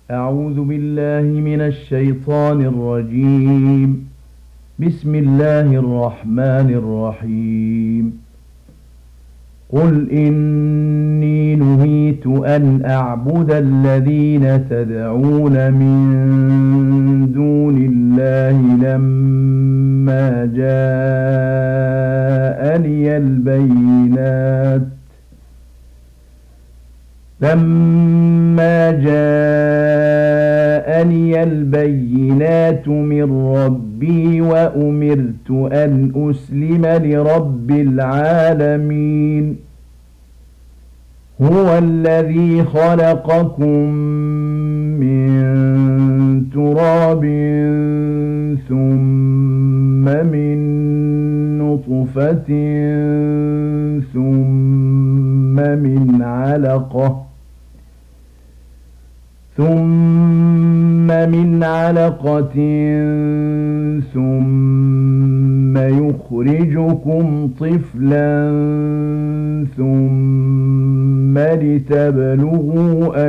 أعوذ بالله من الشيطان الرجيم. بسم الله الرحمن الرحيم. قل إني نهيت أن أعبد الذين تدعون من دون الله لما جاءني البينات من ربي وأمرت أن أسلم لرب العالمين. هو الذي خلقكم من تراب ثم من نطفة ثم من علقة ثم يخرجكم طفلا ثم لتبلغوا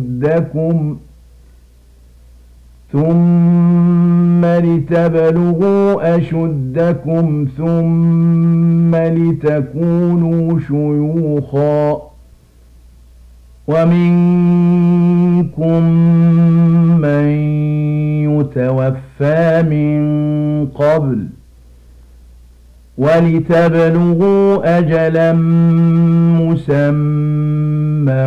أشدكم ثم لتكونوا شيوخا ومنكم من يتوفى من قبل ولتبلغوا أجلا مسمى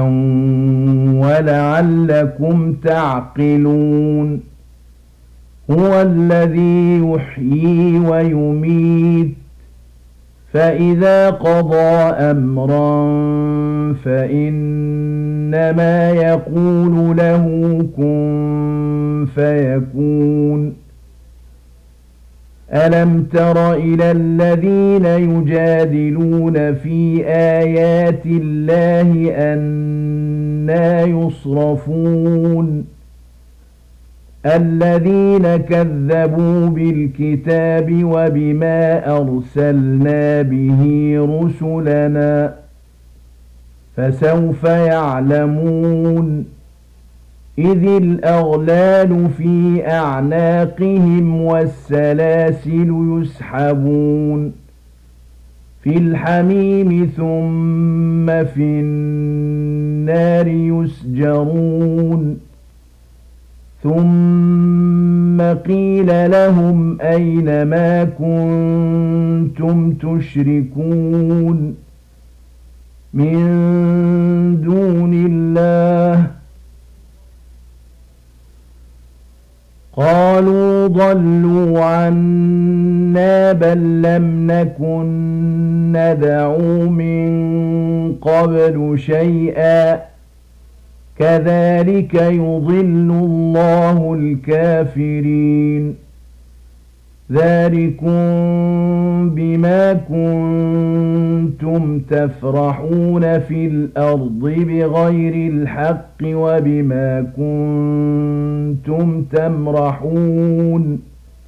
ولعلكم تعقلون. هو الذي يحيي ويميت فإذا قضى أمرا فإنما يقول له كن فيكون. ألم تر إلى الذين يجادلون في آيات الله أنى يصرفون. الذين كذبوا بالكتاب وبما أرسلنا به رسلنا فسوف يعلمون. إذ الأغلال في أعناقهم والسلاسل يسحبون في الحميم ثم في النار يسجرون. ثم قيل لهم أين ما كنتم تشركون من دون الله قالوا ضلوا عنا بل لم نكن ندعو من قبل شيئا كذلك يضل الله الكافرين. ذلكم بما كنتم تفرحون في الأرض بغير الحق وبما كنتم تمرحون.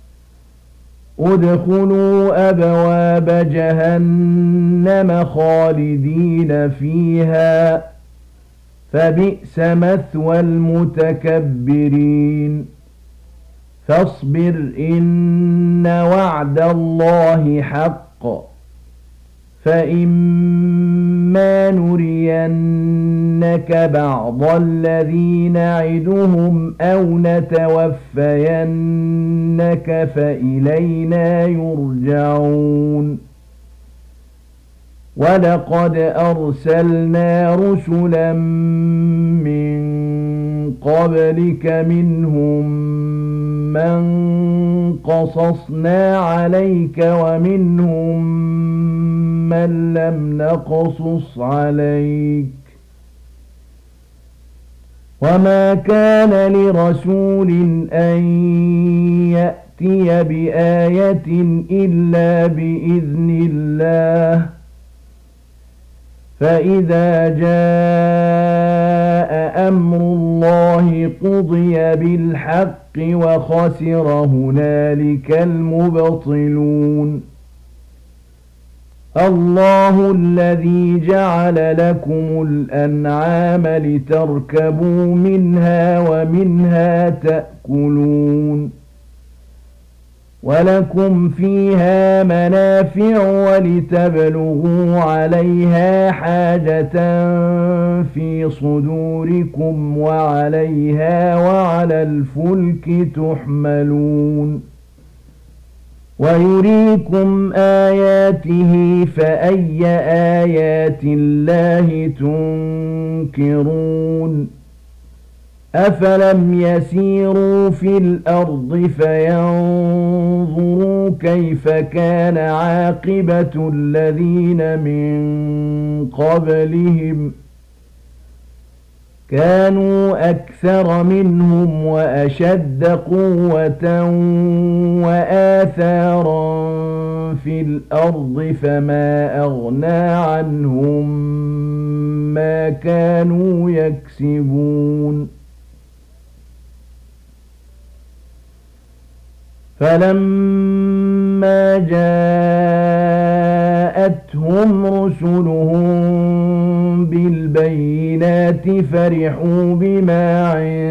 ادخلوا أبواب جهنم خالدين فيها فبئس مثوى المتكبرين. فاصبر إن وعد الله حق فإما نرينك بعض الذي نعدهم أو نتوفينك فإلينا يرجعون. ولقد أرسلنا رسلا من قبلك منهم من قصصنا عليك ومنهم من لم نقصص عليك. وما كان لرسول أن يأتي بآية إلا بإذن الله فإذا جاء أمر الله قضي بالحق وخسر هنالك المبطلون. الله الذي جعل لكم الأنعام لتركبوا منها ومنها تأكلون ولكم فيها منافع ولتبلغوا عليها حاجة في صدوركم وعليها وعلى الفلك تحملون ويريكم آياته فأي آيات الله تنكرون أفلم يسيروا في الأرض فينظروا كيف كان عاقبة الذين من قبلهم كانوا أكثر منهم وأشد قوة وآثارا في الأرض فما أغنى عنهم ما كانوا يكسبون فلما جاءتهم رسلهم بالبينات فرحوا بما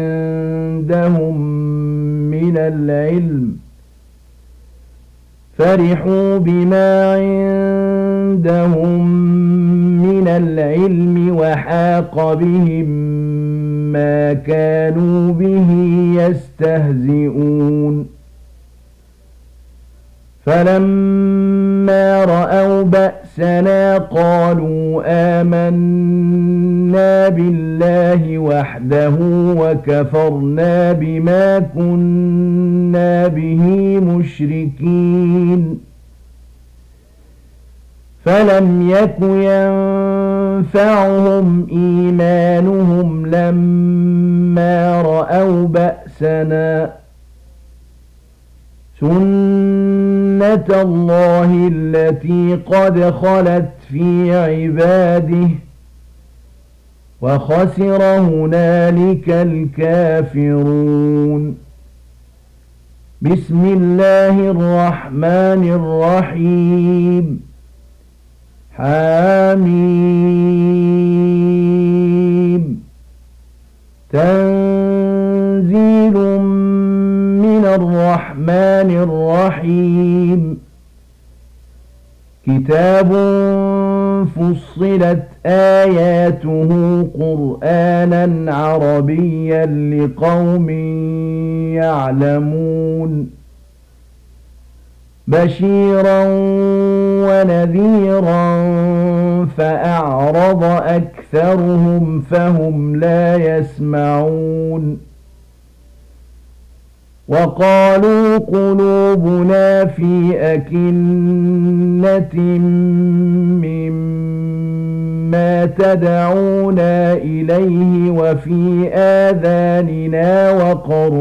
عندهم من العلم وحاق بهم ما كانوا به يستهزئون فلما رأوا بأسنا قالوا آمنا بالله وحده وكفرنا بما كنا به مشركين فلم يك ينفعهم إيمانهم لما رأوا بأسنا سنة الله التي قد خلت في عباده وخسر هنالك الكافرون بسم الله الرحمن الرحيم حميم تنزيل من الرحمن الرحيم كتاب فصلت آياته قرآنا عربيا لقوم يعلمون بشيرا ونذيرا فأعرض أكثرهم فهم لا يسمعون وقالوا قلوبنا في أكنة مما تدعونا إليه وفي آذاننا وقر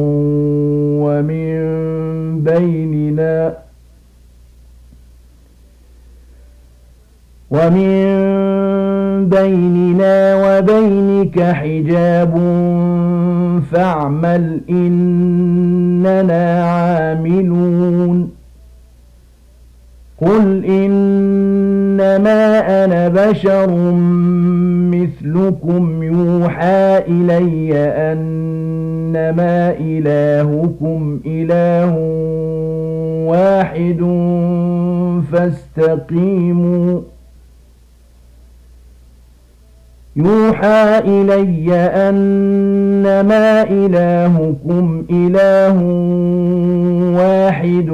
ومن بيننا وبينك حجاب فاعمل إننا عاملون قل إنما أنا بشر مثلكم يوحى إلي أنما إلهكم إله واحد فاستقيموا يوحى إلي أنما إلهكم إله واحد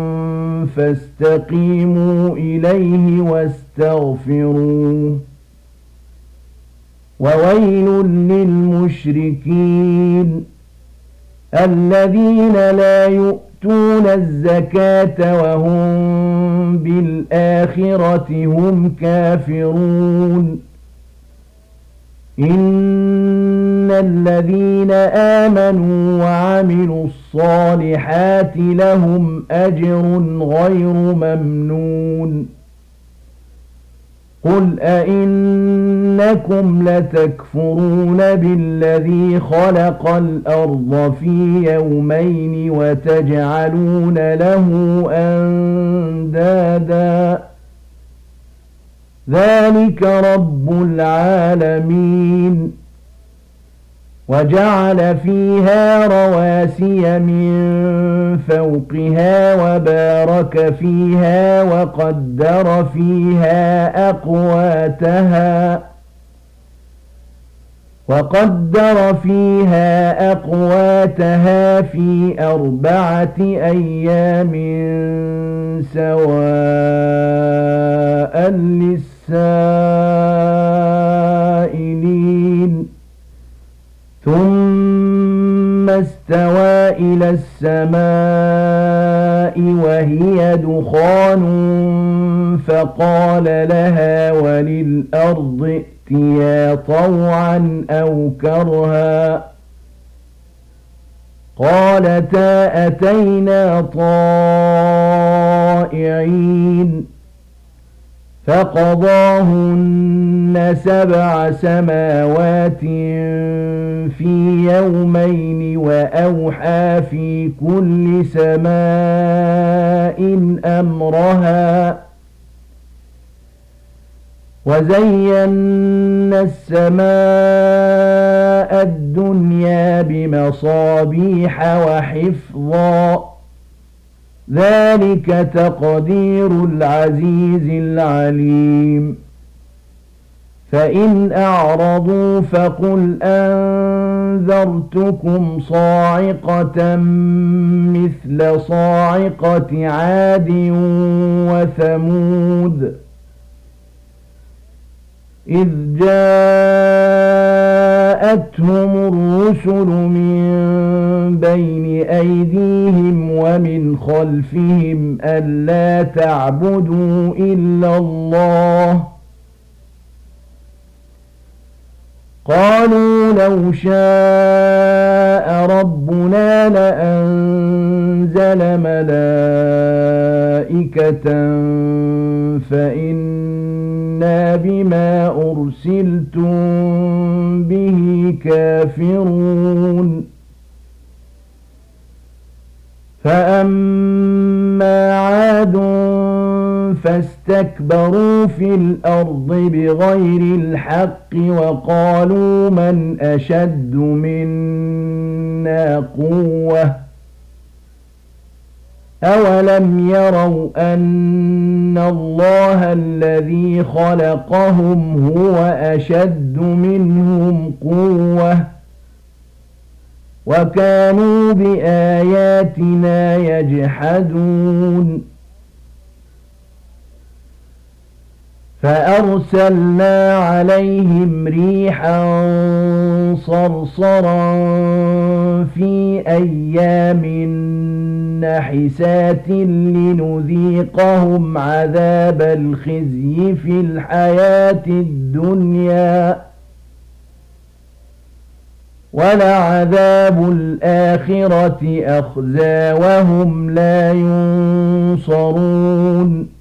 فاستقيموا إليه واستغفروه وويل للمشركين الذين لا يؤتون الزكاة وهم بالآخرة هم كافرون إن الذين آمنوا وعملوا الصالحات لهم أجر غير ممنون قل أئنكم لتكفرون بالذي خلق الأرض في يومين وتجعلون له أندادا ذلك رب العالمين. وجعل فيها رواسي من فوقها وبارك فيها وقدر فيها أقواتها في 4 أيام سواء للسائلين. ثم استوى إلى السماء وهي دخان فقال لها وللأرض ائتيا طوعا أو كرها قالتا أتينا طائعين. فقضاهن 7 سماوات في يومين وأوحى في كل سماء أمرها وزينا السماء الدنيا بمصابيح وحفظا. ذلك تقدير العزيز العليم. فإن أعرضوا فقل أنذرتكم صاعقة مثل صاعقة عاد وثمود إذ جاءتهم الرسل من بين أيديهم ومن خلفهم ألا تعبدوا إلا الله قالوا لو شاء ربنا لأنزل ملائكة فإنا بما أرسلتم به كافرون. فأما عاد فاستكبروا في الأرض بغير الحق وقالوا من أشد منا قوة أولم يروا أن الله الذي خلقهم هو أشد منهم قوة وكانوا بآياتنا يجحدون. فأرسلنا عليهم ريحا صرصرا في أيام نحسات لنذيقهم عذاب الخزي في الحياة الدنيا ولعذاب الآخرة أخزى وهم لا ينصرون.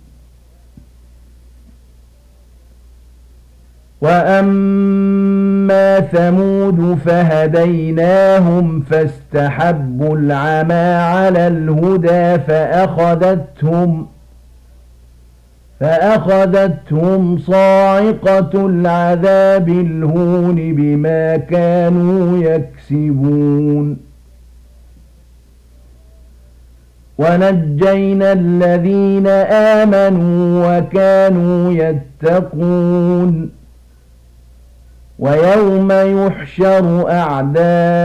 وأما ثمود فهديناهم فاستحبوا العمى على الهدى فأخذتهم صاعقة العذاب الهون بما كانوا يكسبون. ونجينا الذين آمنوا وكانوا يتقون. ويوم يحشر أعداء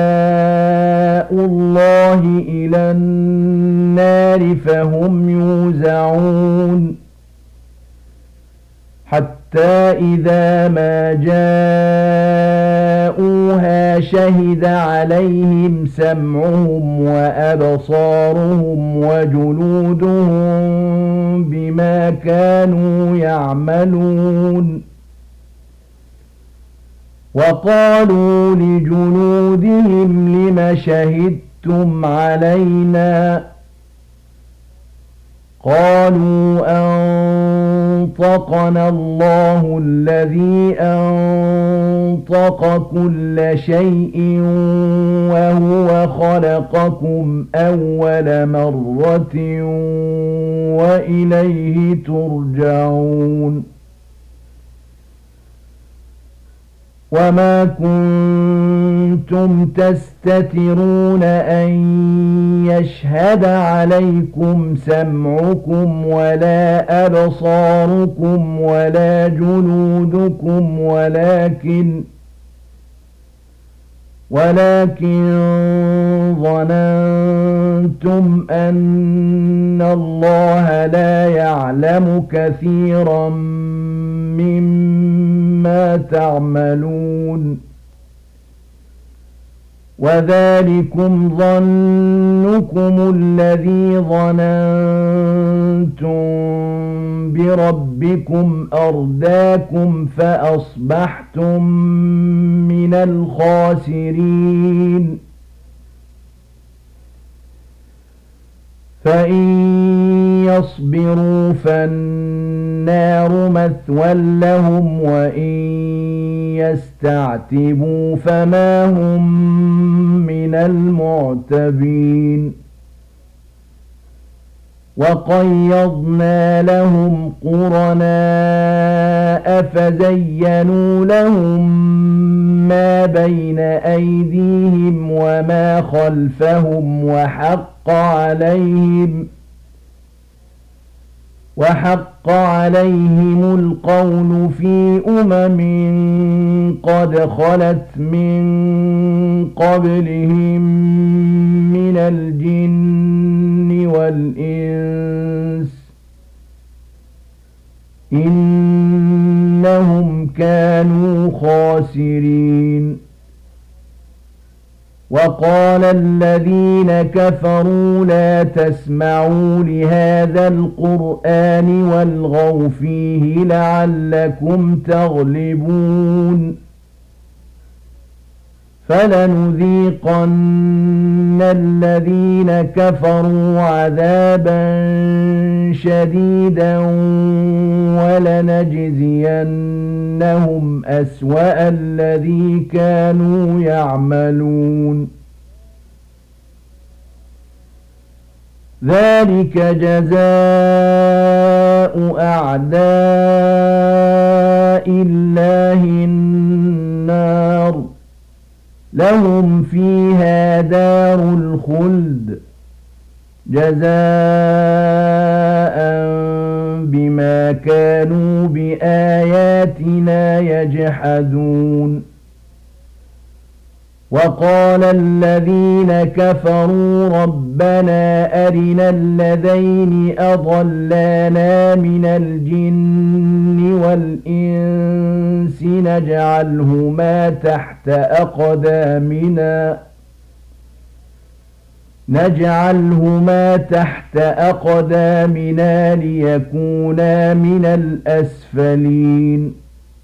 الله إلى النار فهم يوزعون حتى إذا ما جاءوها شهد عليهم سمعهم وأبصارهم وجلودهم بما كانوا يعملون. وقالوا لجلودهم لم شهدتم علينا قالوا أنطقنا الله الذي أنطق كل شيء وهو خلقكم أول مرة وإليه ترجعون. وما كنتم تستترون أن يشهد عليكم سمعكم ولا أبصاركم ولا جلودكم ولكن ظننتم أن الله لا يعلم كثيرا مما تعملون وذلكم ظنكم الذي ظننتم بربكم أرداكم فأصبحتم من الخاسرين فإن يصبروا فالنار مثوى لهم وإن يستعتبوا فما هم من المعتبين وقيضنا لهم قرناء فزينوا لهم ما بين أيديهم وما خلفهم وحق عليهم القول في قد خلت من قبلهم من الجن والإنس إنهم كانوا خاسرين وقال الذين كفروا لا تسمعوا لهذا القرآن والغوا فيه لعلكم تغلبون فلنذيقن الذين كفروا عذابا شديدا ولنجزينهم أسوأ الذي كانوا يعملون ذلك جزاء أعداء الله النار لهم فيها دار الخلد جزاء بما كانوا بآياتنا يجحدون وقال الذين كفروا ربنا أرنا الذين أضلانا من الجن والإنس نجعلهما تحت أقدامنا ليكونا من الأسفلين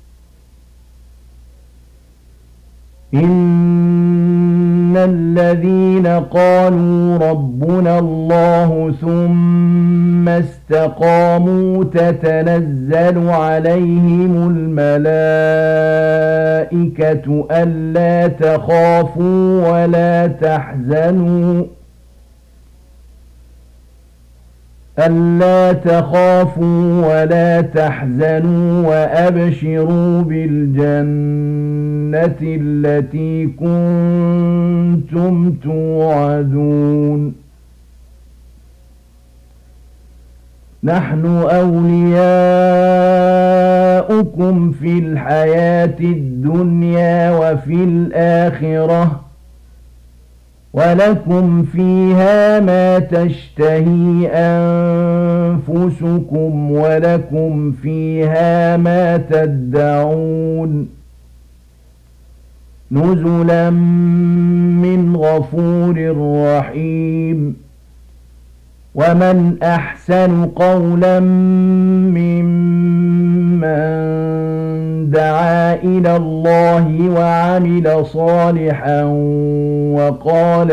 إن الذين قالوا ربنا الله ثم استقاموا تتنزل عليهم الملائكة ألا تخافوا ولا تحزنوا وأبشروا بالجنة التي كنتم توعدون نحن أولياؤكم في الحياة الدنيا وفي الآخرة ولكم فيها ما تشتهي أنفسكم ولكم فيها ما تدعون نزلا من غفور رحيم ومن أحسن قولا ممن دعا إلى الله وعمل صالحا وقال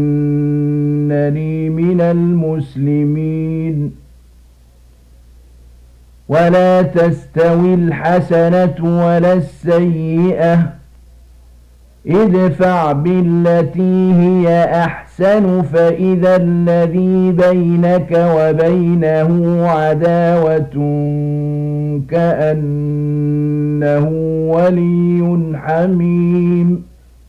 إنني من المسلمين ولا تستوي الحسنة ولا السيئة ادفع بالتي هي أحسن فإذا الذي بينك وبينه عداوة كأنه ولي حميم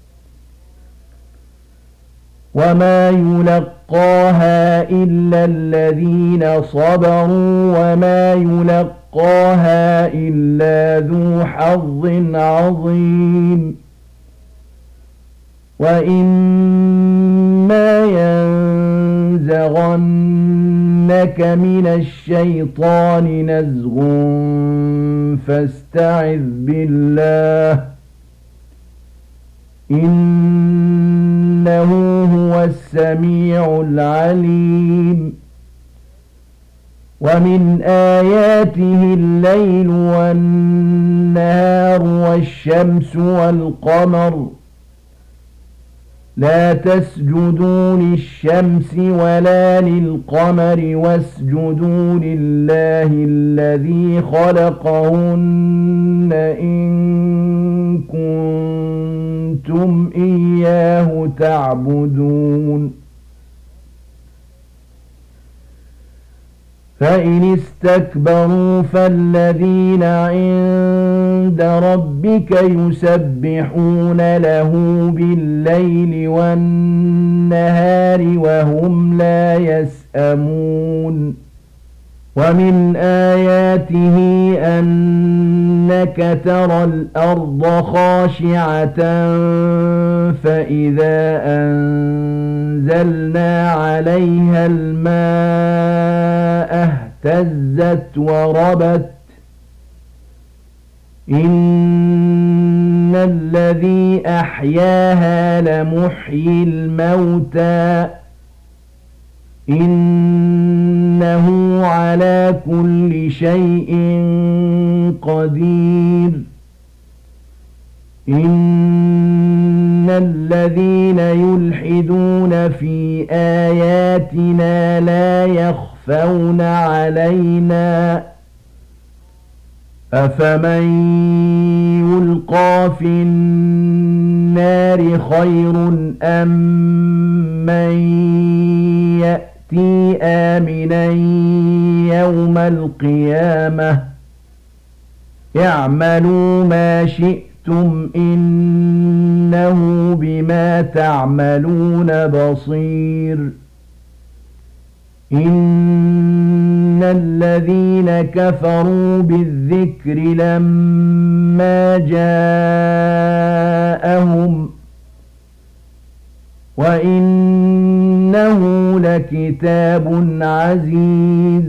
وما يلقاها إلا الذين صبروا وما يلقاها إلا ذو حظ عظيم وإما ينزغنك من الشيطان نزغ فاستعذ بالله إنه هو السميع العليم ومن آياته الليل والنهار والشمس والقمر لا تسجدوا للشمس ولا للقمر واسجدوا لله الذي خلقهن إن كنتم إياه تعبدون فإن استكبروا فالذين عند ربك يسبحون له بالليل والنهار وهم لا يسأمون ومن آياته أنك ترى الأرض خاشعة فإذا أنزلنا عليها الماء اهتزت وربت إن الذي أحياها لمحيي الموتى إنه على كل شيء قدير إن الذين يلحدون في آياتنا لا يخفون علينا أفمن يلقى في النار خير أم من يأتي آمنا يوم القيامة اعملوا ما شئتم إنه بما تعملون بصير إن الذين كفروا بالذكر لما جاءهم وإنه لكتاب عزيز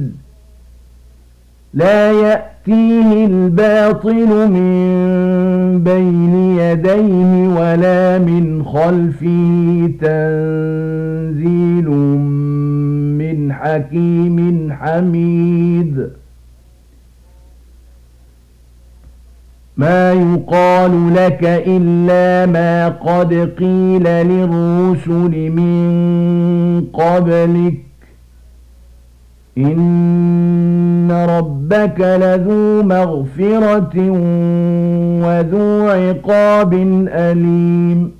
لا يأتيه الباطل من بين يديه ولا من خلفه تنزيل من حكيم حميد ما يقال لك إلا ما قد قيل للرسل من قبلك إن ربك لذو مغفرة وذو عقاب أليم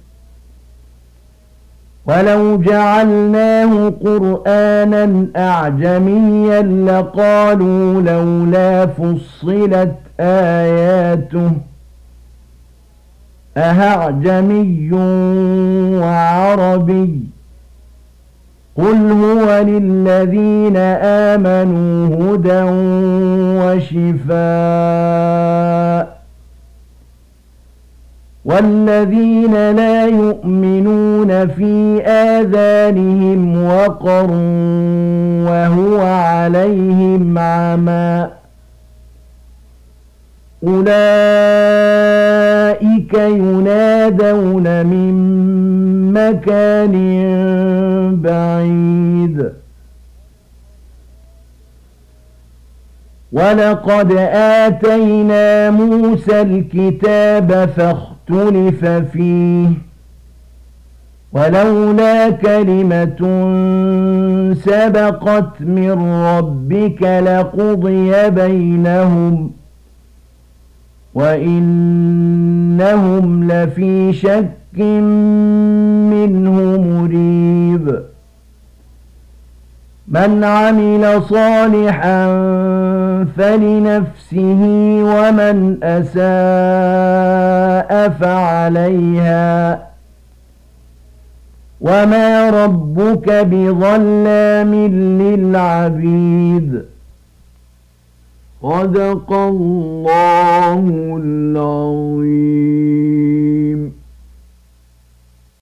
ولو جعلناه قرآنا أعجميا لقالوا لولا فصلت آياته أهعجمي وعربي قل هو للذين آمنوا هدى وشفاء والذين لا يؤمنون في آذانهم وقر وهو عليهم عمى أولئك ينادون من مكان بعيد ولقد آتينا موسى الكتاب فاختلف فيه ولولا كلمة سبقت من ربك لقضي بينهم وإنهم لفي شك منه مريب من عمل صالحا فلنفسه ومن أساء فعليها وما ربك بظلام للعبيد صدق الله العظيم.